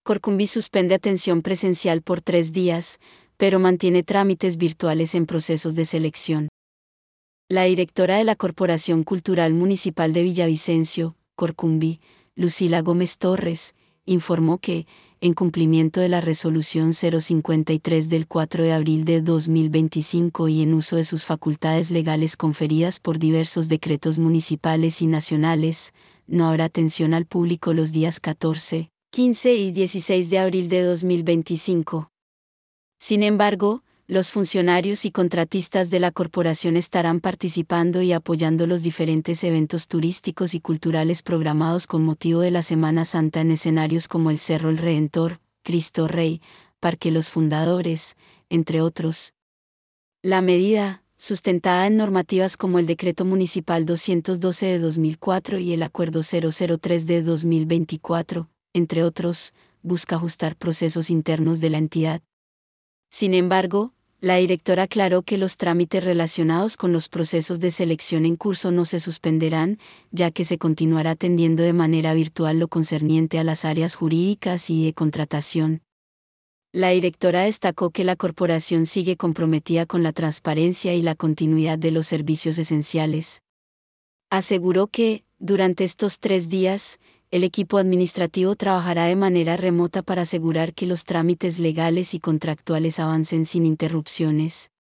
Corcumbi suspende atención presencial por 3 días, pero mantiene trámites virtuales en procesos de selección. La directora de la Corporación Cultural Municipal de Villavicencio, Corcumbi, Lucila Gómez Torres, informó que, en cumplimiento de la Resolución 053 del 4 de abril de 2025 y en uso de sus facultades legales conferidas por diversos decretos municipales y nacionales, no habrá atención al público los días 14, 15 y 16 de abril de 2025. Sin embargo, los funcionarios y contratistas de la corporación estarán participando y apoyando los diferentes eventos turísticos y culturales programados con motivo de la Semana Santa en escenarios como el Cerro El Redentor, Cristo Rey, Parque Los Fundadores, entre otros. La medida, sustentada en normativas como el Decreto Municipal 212 de 2004 y el Acuerdo 003 de 2024, entre otros, busca ajustar procesos internos de la entidad. Sin embargo, la directora aclaró que los trámites relacionados con los procesos de selección en curso no se suspenderán, ya que se continuará atendiendo de manera virtual lo concerniente a las áreas jurídicas y de contratación. La directora destacó que la corporación sigue comprometida con la transparencia y la continuidad de los servicios esenciales. Aseguró que, durante estos 3 días, el equipo administrativo trabajará de manera remota para asegurar que los trámites legales y contractuales avancen sin interrupciones.